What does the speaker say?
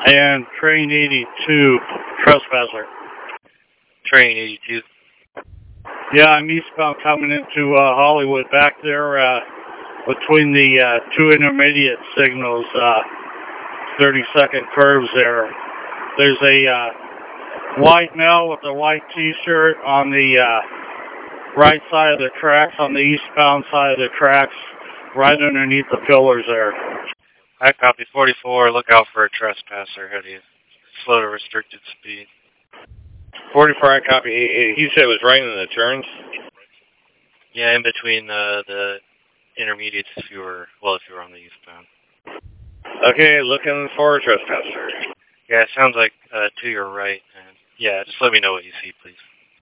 And train 82, trespasser. Train 82. Yeah, I'm eastbound coming into Hollywood, back there between the two intermediate signals, 30-second curves there. There's a white male with a white t-shirt on the right side of the tracks, on the eastbound side of the tracks, right underneath the pillars there. I copy 44. Look out for a trespasser ahead of you. Slow to restricted speed. 44, I copy. He said it was right in the turns? Yeah, in between the intermediates if you were on the eastbound. Okay, looking for a trespasser. Yeah, it sounds like to your right. And yeah, just let me know what you see, please.